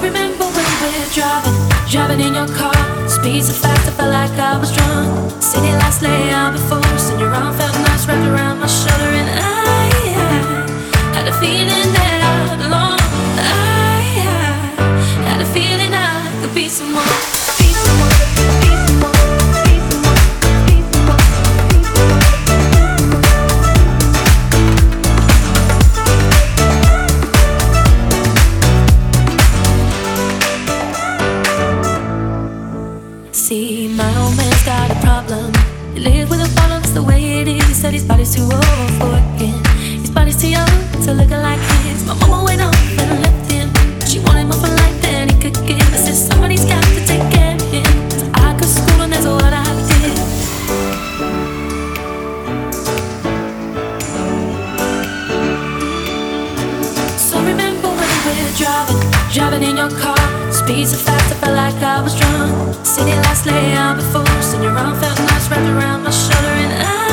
remember when we're driving in your car. Speed so fast, I felt like I was drunk. City lights lay out before us, and your arm felt nice wrapped around my shoulder. And I had a feeling that I belong. I had a feeling I could be someone. Be someone. Be someone. Be someone. Be someone. See, my old man's got a problem. He lives with a problem, that's the way it is. He said his body's too old for working. His body's too young to look like his. My mama went off and left him. She wanted more for life than he could give. I said somebody's got to take care of him. So I go to school and that's what I did. So remember when we're driving in your car. Speed so fast, I felt like I was drunk. City lights lay out before us, and your arm felt nice wrapped around my shoulder. And